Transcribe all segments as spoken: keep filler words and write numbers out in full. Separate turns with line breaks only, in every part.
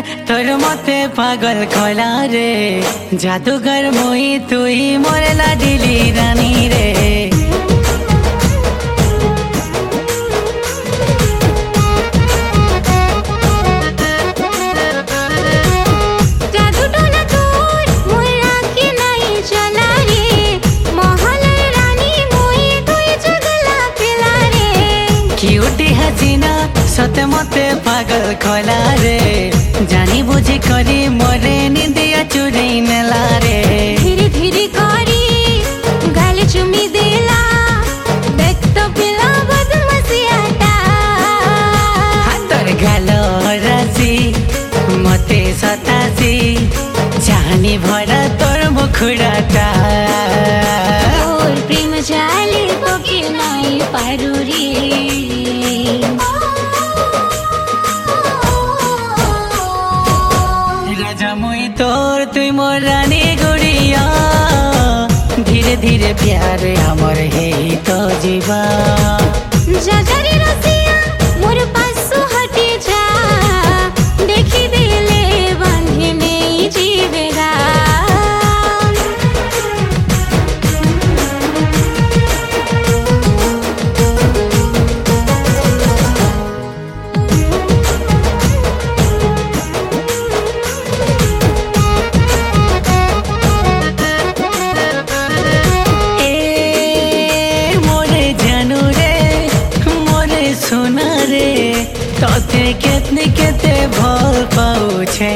तोर मते पागल खोला रे जादूगर मुई तुई मोरे लाडिली रानी रे। क्यूटी हसीना सते मते पागल खोला रे जानी बुझी करी मोरे निंदिया चुरई नेला रे।
धीरे धीरे करी गाल चुमी देला देख तो पिला बदमसियाटा
हातर गालो रासी मते सतासी चाहनी भरा तोर मुखड़ाटा
और प्रेम जाले पके नाई पारू रे।
राजा मुई तोर तुई मोर रानी गुड़िया धीरे धीरे प्यार हमर हे तो जीवा
जा जा रे रसिया मोर पासो हटे जा देखी दिले बांधे नहीं जीवेगा।
तोते केतने केते भल पाउछे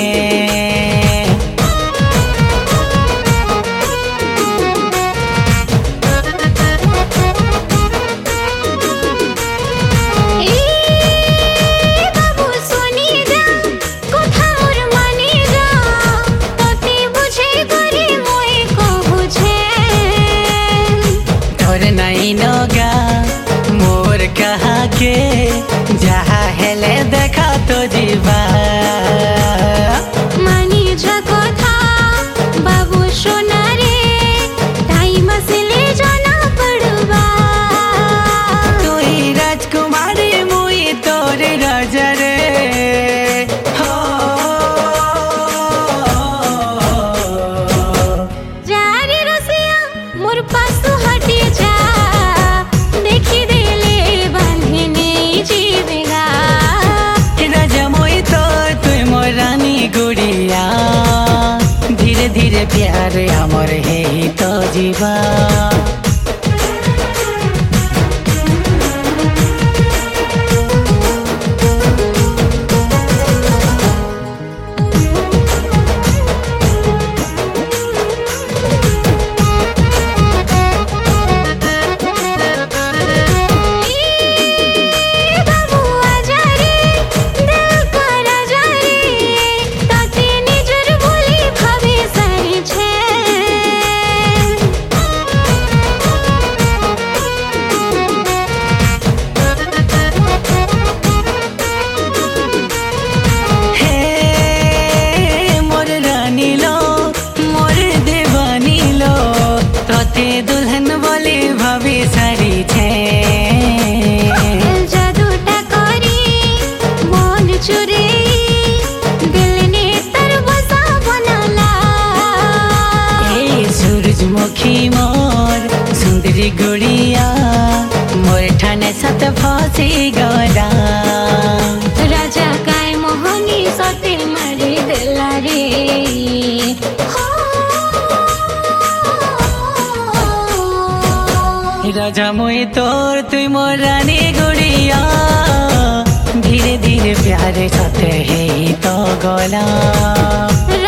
नहीं नगा मोर कहा के जहा हेले देखा तो जीवा
मानी जा कथा बाबू सोना रे टाइम से ले जाना पड़वा।
तू ही राजकुमारी मुई तोर राजा रे हो
जा रे रसिया मोर पास हटे जा देखी दिले बांधे नहीं जीवेगा।
राजा मोई तो तुई मोर रानी गुड़िया धीरे धीरे प्यार हमर हे तो जीवा। दुल्हन बोली भाभी साड़ी छे
जादूटा करी मन चुरे दिल ने तरबसा बनला।
ए सूरजमुखी मोर सुंदरी गुड़िया मोर ठाने सत फांसी गला
राजा काय मोहनी सते मारी दिला रे।
राजा मुई तोर तुई मोर रानी गुड़िया धीरे धीरे प्यारे साथे हे तो गला।